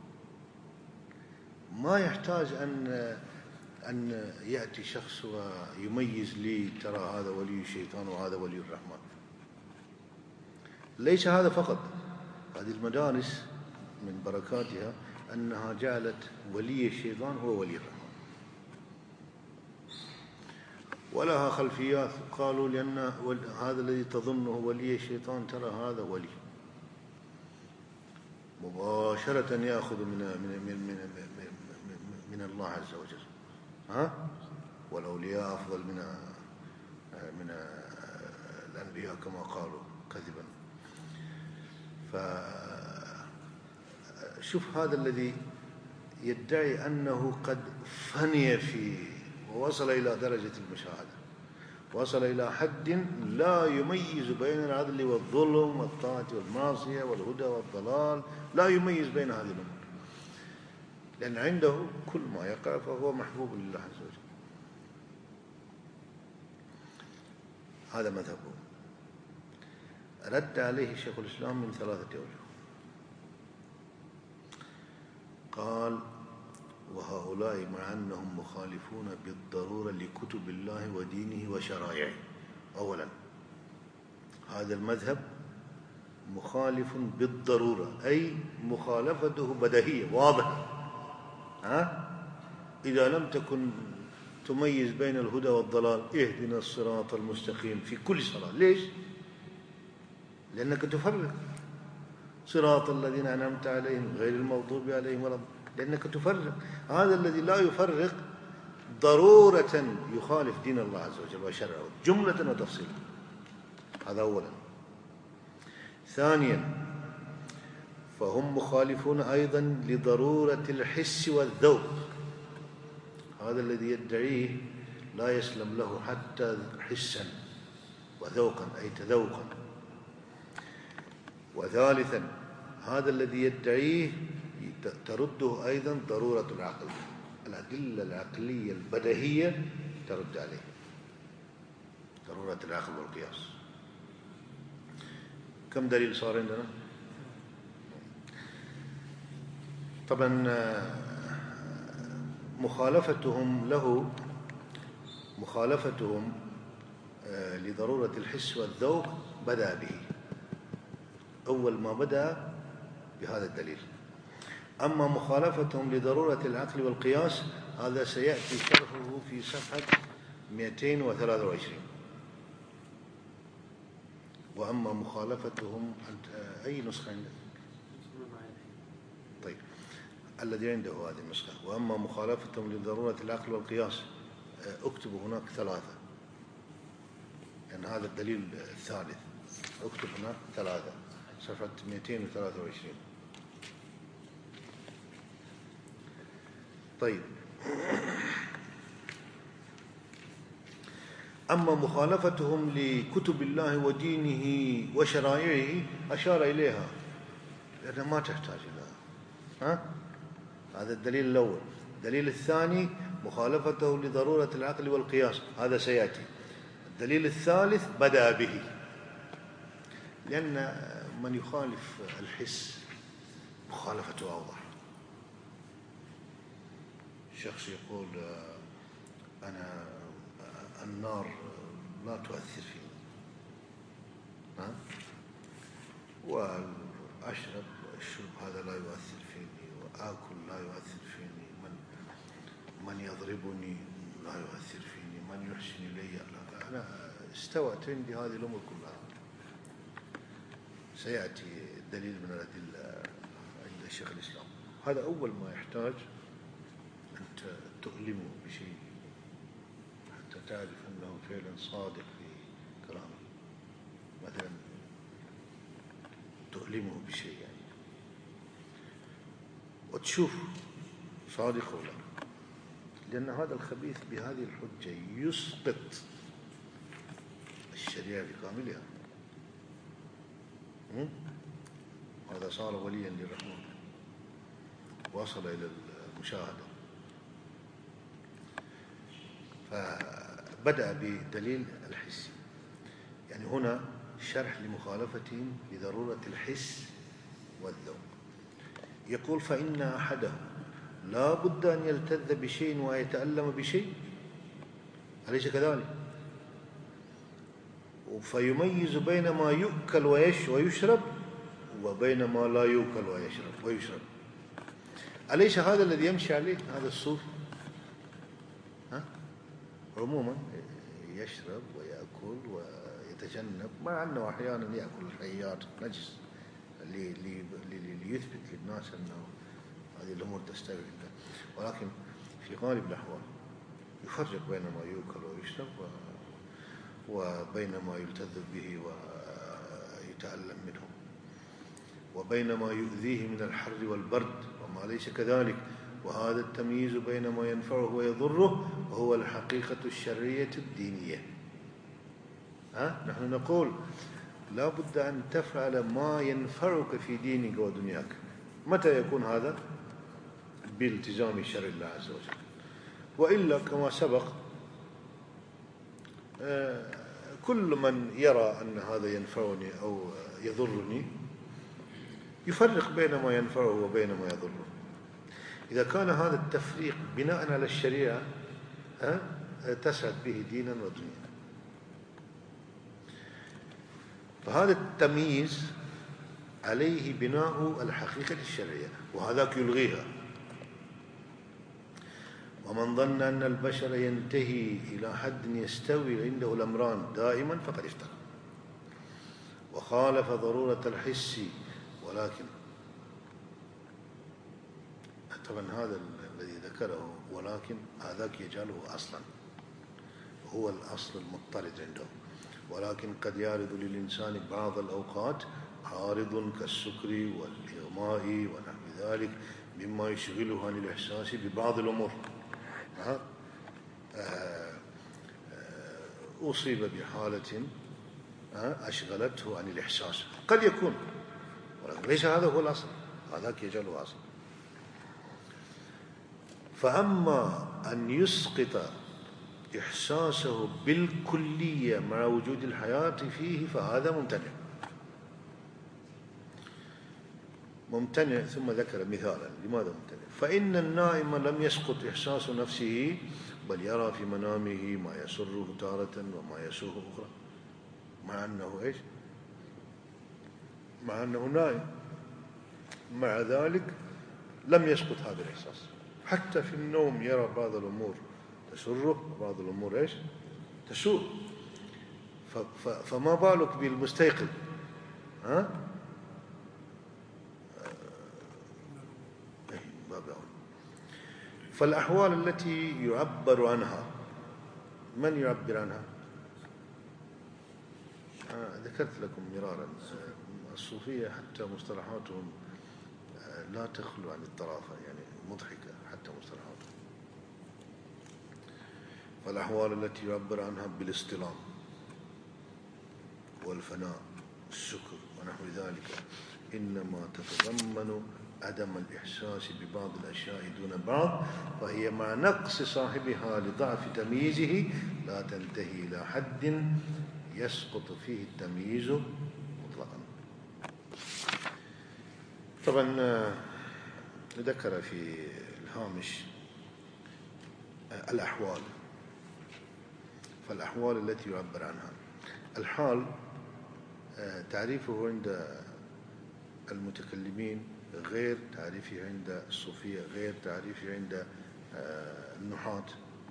ما يحتاج أن يأتي شخص ويميز لي ترى هذا ولي الشيطان وهذا ولي الرحمن. ليس هذا فقط، هذه المدارس من بركاتها أنها جعلت ولي الشيطان هو ولي الرحمن، ولها خلفيات. قالوا لأن هذا الذي تظنه ولي الشيطان ترى هذا ولي، مباشرة يأخذ من الله عز وجل. والأولياء أفضل من الأنبياء كما قالوا كذبا. فشوف هذا الذي يدعي أنه قد فني فيه ووصل إلى درجة المشاهدة، وصل إلى حد لا يميز بين العدل والظلم والطاعة والمعصية والهدى والضلال، لا يميز بين هذه الأمور، لأن عنده كل ما يقع فهو محبوب لله عز وجل. هذا مذهبه. رد عليه شيخ الإسلام من 3 أوجه. قال: وهؤلاء مع أنهم مخالفون بالضرورة لكتب الله ودينه وشرائعه. أولا، هذا المذهب مخالف بالضرورة، أي مخالفته بديهية واضحة. إذا لم تكن تميز بين الهدى والضلال، اهدنا الصراط المستقيم في كل صلاة. ليش؟ لأنك تفرق صراط الذين أنعمت عليهم غير المغضوب عليهم ولا، لأنك تفرق. هذا الذي لا يفرق ضرورة يخالف دين الله عز وجل وشرعه جملة وتفصيلا. هذا أولا. ثانيا، فهم مخالفون أيضا لضرورة الحس والذوق. هذا الذي يدعيه لا يسلم له حتى حسا وذوقا، أي تذوقا. وثالثا، هذا الذي يدعيه ترده أيضا ضرورة العقل، الأدلة العقلية البديهية ترد عليه، ضرورة العقل والقياس. كم دليل صار عندنا؟ طبعا مخالفتهم لضرورة الحس والذوق بدأ به، أول ما بدأ بهذا الدليل. أما مخالفتهم لضرورة العقل والقياس هذا سيأتي شرحه في صفحة 223. وأما مخالفتهم، أي نسخة عندك؟ طيب، الذي عنده هذه النسخة. وأما مخالفتهم لضرورة العقل والقياس، اكتبوا هناك 3، يعني هذا الدليل الثالث. اكتب هناك 3، صفحة 223. طيب، أما مخالفتهم لكتب الله ودينه وشرائعه أشار إليها لأنها ما تحتاج إلى هذا الدليل الأول. الدليل الثاني مخالفته لضرورة العقل والقياس، هذا سيأتي. الدليل الثالث بدأ به، لأن من يخالف الحس مخالفته أوضح. شخص يقول أنا النار لا تؤثر فيني، وأشرب الشرب هذا لا يؤثر فيني، وآكل لا يؤثر فيني، من يضربني لا يؤثر فيني، من يحسن إلي لا. أنا استوت عندي هذه الأمور كلها. سيأتي دليل من الأدلة عند شيخ الإسلام. هذا أول ما يحتاج أن تؤلمه بشيء حتى تعرف أنه فعلا صادق في كلامه. مثلا تؤلمه بشيء يعني وتشوف صادق ولا لا، لأن هذا الخبيث بهذه الحجة يسقط الشريعة بكاملها. هذا صار وليا للرحمن، وصل إلى المشاهدة. فبدأ بدليل الحس، يعني هنا شرح لمخالفتهم لضرورة الحس والذوق. يقول فإن أحدهم لا بد أن يلتذ بشيء ويتألم بشيء، أليس كذلك؟ فيميز بين ما يؤكل ويشرب وبين ما لا يؤكل ويشرب. أليس هذا الذي يمشي عليه هذا الصوفي؟ عموما يشرب ويأكل ويتجنب، مع أنه أحيانا يأكل الحيات نجس ليثبت للناس أنه هذه الأمور تستوي عنده، ولكن في غالب الأحوال يفرق بين ما يؤكل ويشرب وبين ما يلتذ به ويتألم منه، وبين ما يؤذيه من الحر والبرد وما ليس كذلك. وهذا التمييز بين ما ينفعه ويضره وهو الحقيقة الشرعية الدينية. نحن نقول لا بد أن تفعل ما ينفعك في دينك ودنياك. متى يكون هذا؟ بالتزام شرع الله عز وجل. وإلا كما سبق كل من يرى أن هذا ينفعني أو يضرني يفرق بين ما ينفعه وبين ما يضره. إذا كان هذا التفريق بناء على الشريعة تسعد به دينا ودنيا. فهذا التمييز عليه بناء الحقيقة الشرعية، وهذاك يلغيها. ومن ظن أن البشر ينتهي إلى حد يستوي عنده الأمران دائما فقد افترى وخالف ضرورة الحس. ولكن طبعا هذا الذي ذكره ولكن هذاك يجعله أصلا، وهو الأصل المضطرد عنده. ولكن قد يعرض للإنسان بعض الأوقات عارض كالسكر والإغماء ونحو ذلك مما يشغله عن الإحساس ببعض الأمور. أصيب بحالة أشغلته عن الإحساس، قد يكون، ولكن ليس هذا هو الأصل، هذاك يجعله أصل. فأما أن يسقط إحساسه بالكلية مع وجود الحياة فيه فهذا ممتنع. ثم ذكر مثالا لماذا ممتنع. فإن النائم لم يسقط إحساس نفسه، بل يرى في منامه ما يسره تارة وما يسوء أخرى، مع أنه مع أنه نائم، مع ذلك لم يسقط هذا الإحساس. حتى في النوم يرى بعض الأمور تسره وبعض الأمور تسوء. فما بالك بالمستيقظ؟ فالأحوال التي يعبر عنها، من يعبر عنها؟ ذكرت لكم مرارا الصوفية حتى مصطلحاتهم لا تخلو عن الطرافة، يعني مضحكة حتى مصطلحاتهم. والأحوال التي يعبر عنها بالاصطلاح والفناء والسكر ونحو ذلك إنما تتضمن عدم الإحساس ببعض الأشياء دون بعض، فهي مع نقص صاحبها لضعف تمييزه لا تنتهي إلى حد يسقط فيه التمييز مطلقا. طبعا ذكر في الهامش الأحوال، فالأحوال التي يعبر عنها. الحال تعريفه عند المتكلمين غير تعريفه عند الصوفية، غير تعريفه عند النحاة.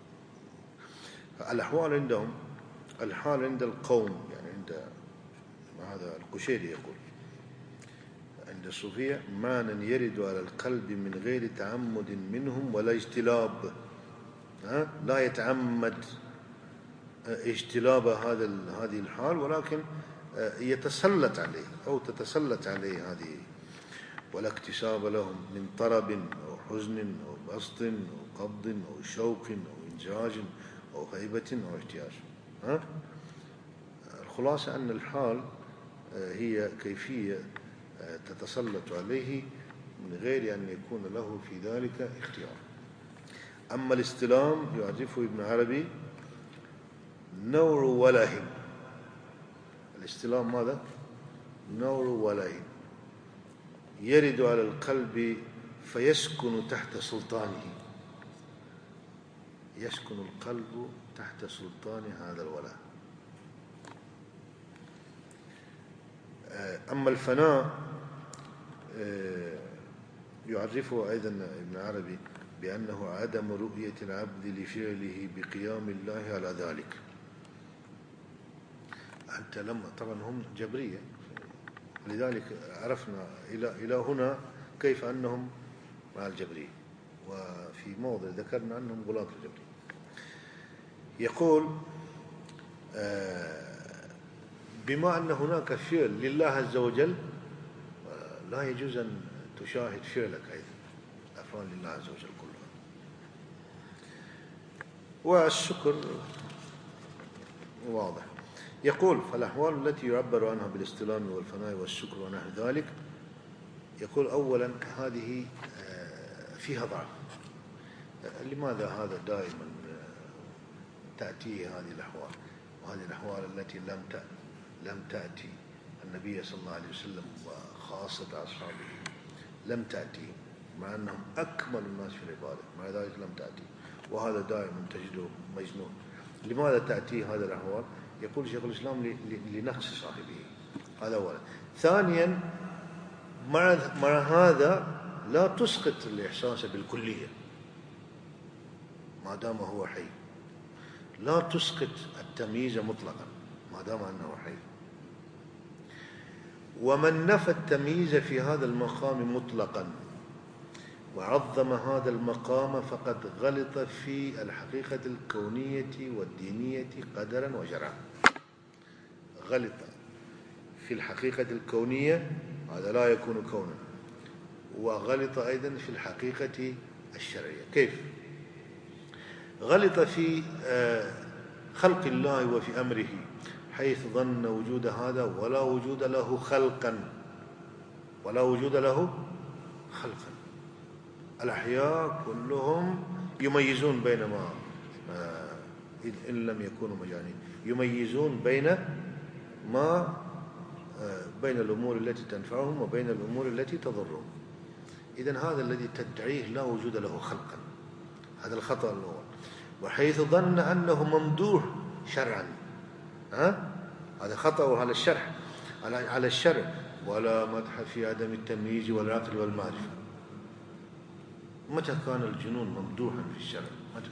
الأحوال عندهم، الحال عند القوم يعني عند هذا القشيري يقول عند الصوفية معنى يرد على القلب من غير تعمد منهم ولا اجتلاب، لا يتعمد اجتلاب هذه الحال، ولكن يتسلط عليه أو تتسلط عليه هذه، ولا اكتساب لهم من طرب أو حزن أو بسط أو قبض أو شوق أو إنزاج أو هيبة أو احتياج. الخلاصة أن الحال هي كيفية تتسلط عليه من غير أن يكون له في ذلك اختيار. أما الاستلام يعرفه ابن عربي نور ولاهب. الاستلام ماذا؟ نور ولاهب يرد على القلب فيسكن تحت سلطانه، يسكن القلب تحت سلطان هذا الولاء. أما الفناء يعرفه أيضا ابن عربي بأنه عدم رؤية العبد لفعله بقيام الله على ذلك. أنت لما طبعا هم جبرية، لذلك عرفنا إلى هنا كيف أنهم مع الجبرية، وفي موضع ذكرنا أنهم غلاة الجبرية. يقول بما أن هناك فعل لله عز وجل لا يجوز أن تشاهد فعلك أيضا، أفعال لله عز وجل كلها. والشكر واضح. يقول فالأحوال التي يعبر عنها بالاستلام والفناء والشكر ونحو ذلك، يقول أولا هذه فيها ضعف. لماذا هذا دائما تأتيه هذه الأحوال، وهذه الأحوال التي لم تأتي النبي صلى الله عليه وسلم وخاصة أصحابه، لم تأتي مع أنهم أكمل الناس في العبادة، مع ذلك لم تأتي، وهذا دائما تجده مجنون. لماذا تأتي هذه الأحوال؟ يقول شيخ الإسلام لنقص صاحبه، هذا أولا. ثانيا مع هذا لا تسقط الإحساس بالكلية ما دام هو حي، لا تسقط التمييز مطلقا ما دام أنه حي. ومن نفى التمييز في هذا المقام مطلقا وعظم هذا المقام فقد غلط في الحقيقة الكونية والدينية قدرا وشرعا. غلط في الحقيقة الكونية، هذا لا يكون كونا، وغلط أيضا في الحقيقة الشرعية. كيف؟ غلط في خلق الله وفي أمره، حيث ظن وجود هذا ولا وجود له خلقا، ولا وجود له خلقا. الأحياء كلهم يميزون بين ما إن لم يكونوا مجانين، يميزون بين ما بين الأمور التي تنفعهم وبين الأمور التي تضرهم. إذن هذا الذي تدعيه لا وجود له خلقا، هذا الخطأ الأول. وحيث ظن أنه ممدوح شرعا، هذا خطأ على الشرع، على الشرع، ولا مدح في عدم التمييز والعقل والمعرفة. متى كان الجنون ممدوحا في الشرع؟ متى؟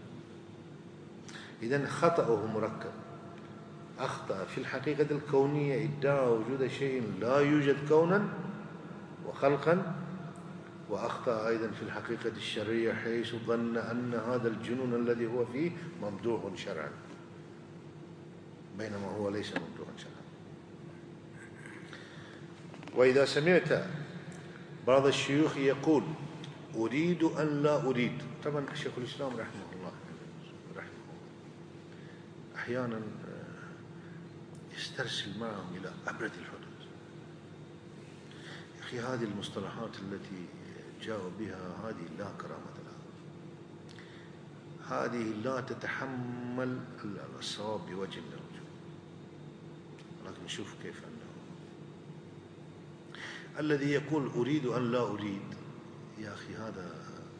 إذن خطأه مركب. أخطأ في الحقيقة الكونية، ادعى وجود شيء لا يوجد كونا وخلقا، وأخطأ أيضا في الحقيقة الشرعية حيث ظن أن هذا الجنون الذي هو فيه ممدوح شرعا، بينما هو ليس ممدوحا شرعا. وإذا سمعت بعض الشيوخ يقول أريد أن لا أريد، طبعا شيخ الإسلام رحمه الله أحيانا يسترسل معهم إلى أبرد الحدود. يا أخي هذه المصطلحات التي جاءوا بها هذه لا كرامة لها، هذه لا تتحمل الصواب بوجه من الوجوه. لكن نشوف كيف أنه الذي يقول أريد أن لا أريد، يا أخي هذا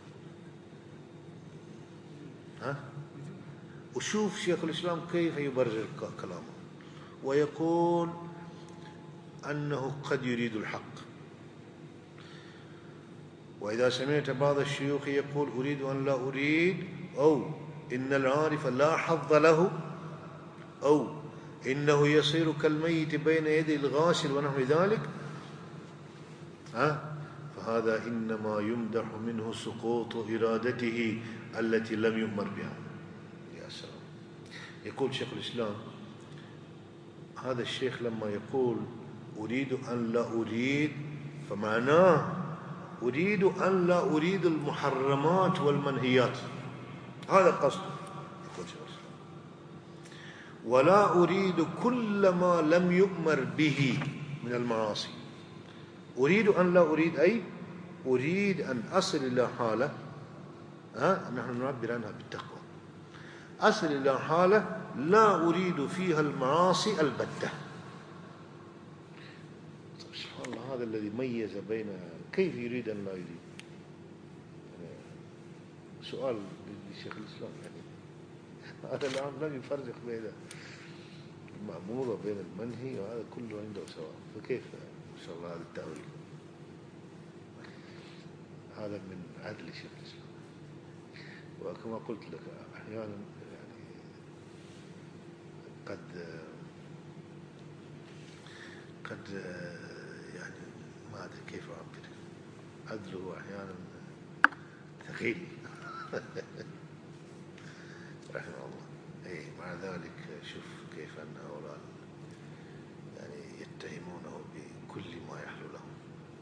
وشوف شيخ الإسلام كيف يبرر كلامه ويقول أنه قد يريد الحق. وإذا سمعت بعض الشيوخ يقول أريد أن لا أريد، أو إن العارف لا حظ له، أو إنه يصير كالميت بين يدي الغاسل ونحو ذلك، فهذا إنما يمدح منه سقوط إرادته التي لم يؤمر بها. يا سلام. يقول شيخ الإسلام هذا الشيخ لما يقول أريد أن لا أريد فمعناه أريد أن لا أريد المحرمات والمنهيات، هذا قصد. يقول شيخ الإسلام ولا أريد كل ما لم يؤمر به من المعاصي. أريد أن لا أريد أي أريد أن أصل إلى حالة، نحن نعبر عنها بالتقوى، أصل إلى حالة لا أريد فيها المعاصي البتة. سبحان الله، هذا الذي ميز بين كيف يريد أن لا يريد. سؤال لشيخ الإسلام يعني هذا الآن لم يفرق بين المأمور وبين المنهي، وهذا كله عنده سواء، فكيف إن شاء الله هذا التأويل؟ هذا من عدل شيخ الإسلام. وكما قلت لك أحيانا يعني قد يعني ما أدري كيف أعبر، عدله أحيانا ثقيل رحمه الله. أي مع ذلك شوف كيف أن هؤلاء يعني يتهمونه بكل ما يحلو لهم.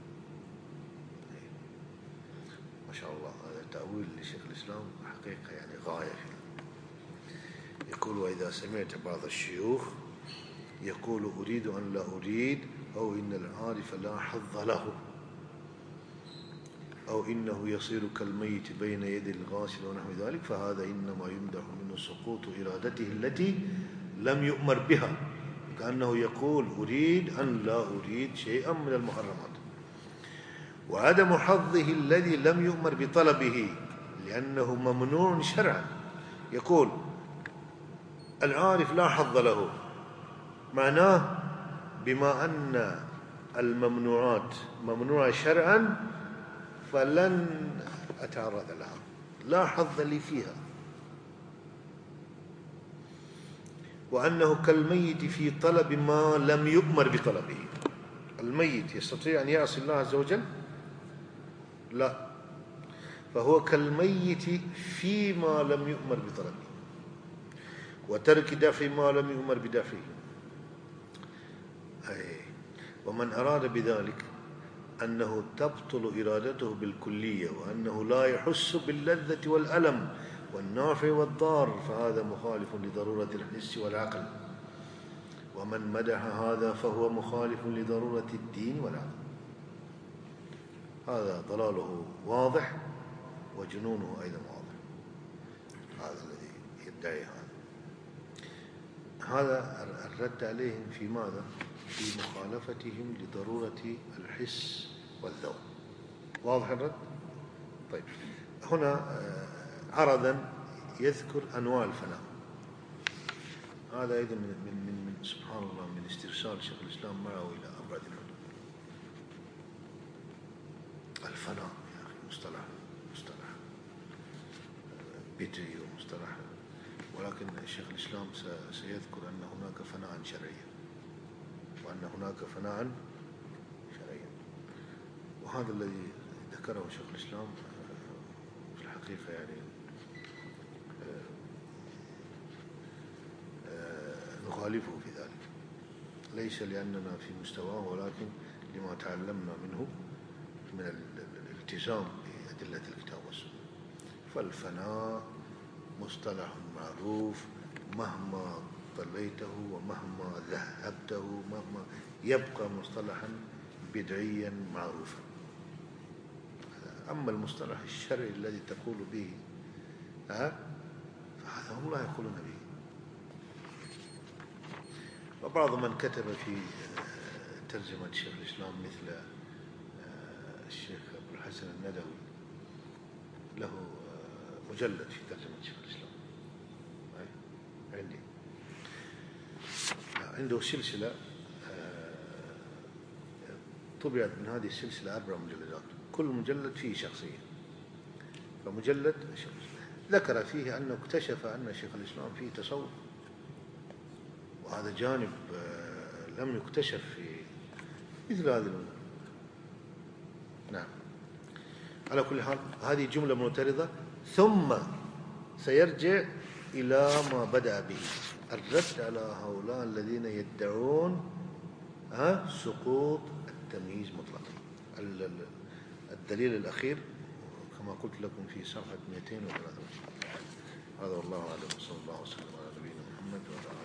ما شاء الله هذا تأويل لشيخ الإسلام حقيقة يعني غاية فيه. يقول وإذا سمعت بعض الشيوخ يقول أريد أن لا أريد، أو إن العارف لا حظ له، أو إنه يصير كالميت بين يدي الغاسل ونحو ذلك، فهذا إنما يمدح منه سقوط إرادته التي لم يؤمر بها، كأنه يقول أريد أن لا أريد شيئا من المحرمات، وعدم حظه الذي لم يؤمر بطلبه لأنه ممنوع شرعا. يقول العارف لا حظ له، معناه بما أن الممنوعات ممنوعة شرعا فلن أتعرض لها، لا حظ لي فيها. وأنه كالميت في طلب ما لم يؤمر بطلبه. الميت يستطيع أن يعصي الله عز وجل؟ لا، فهو كالميت فيما لم يؤمر بطلبه، وترك دفع ما لم يؤمر بدفعه. ومن أراد بذلك أنه تبطل إرادته بالكلية، وأنه لا يحس باللذة والألم والنافع والضار، فهذا مخالف لضرورة الحس والعقل. ومن مدح هذا فهو مخالف لضرورة الدين والعقل. هذا ضلاله واضح وجنونه أيضا واضح. هذا الذي يدعي هذا الرد عليهم في ماذا؟ في مخالفتهم لضرورة الحس والذوق. واضح الرد؟ طيب هنا عرضا يذكر أنواع الفناء. هذا أيضا من سبحان الله من استرسال شيخ الإسلام معه إلى أبعد الحدود. الفناء يا أخي مصطلح بدعي ومصطلح، ولكن شيخ الإسلام سيذكر أن هناك فناء شرعيا، وأن هناك فناء شرعيا. وهذا الذي ذكره شيخ الإسلام في الحقيقة يعني نخالفه في ذلك، ليس لأننا في مستواه، ولكن لما تعلمنا منه من الالتزام بأدلة الكتاب والسنة. فالفناء مصطلح معروف مهما طليته ومهما ذهبته مهما يبقى مصطلحا بدعيا معروفا. أما المصطلح الشرعي الذي تقول به فهذا هم لا يقولون به. وبعض من كتب في ترجمة شيخ الإسلام مثل الشيخ أبو الحسن الندوي له مجلد في ترجمة شيخ الإسلام عنده سلسلة طبعت من هذه السلسلة 4 مجلدات، كل مجلد فيه شخصية. فمجلد ذكر فيه أنه اكتشف أن شيخ الإسلام فيه تصوف، وهذا جانب لم يكتشف في مثل هذه الأمور. نعم. على كل حال هذه جملة معترضة، ثم سيرجع إلى ما بدأ به، الرد على هؤلاء الذين يدعون سقوط التمييز مطلقا. الدليل الأخير كما قلت لكم في صفحة 203. هذا والله أعلم، وصلى الله وسلم على نبينا محمد وعلى آله.